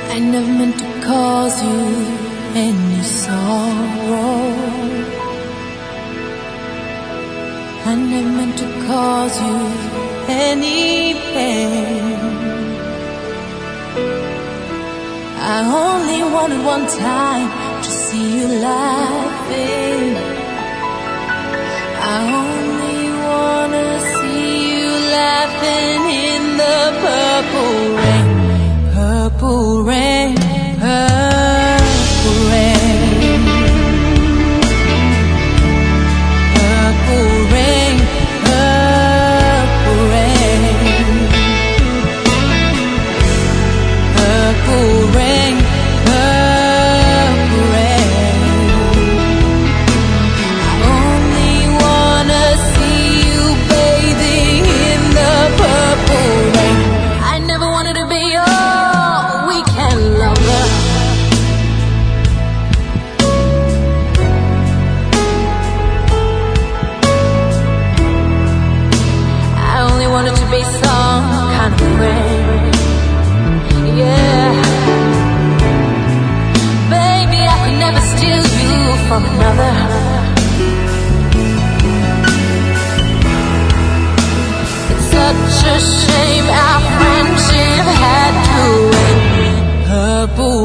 I never meant to cause you any sorrow. I never meant to cause you any pain. I only wanted one time to see you laughing. I only wanna see you laughing in the purple rain. Purple rain, purple rain, purple rain, purple rain, purple rain, purple rain. I only wanna see you bathing in the purple rain. I never wanted to be your lover. I only wanted to be some kind of friend. Yeah, baby, I could never steal you from another. It's such a shame our friendship had to end. Purple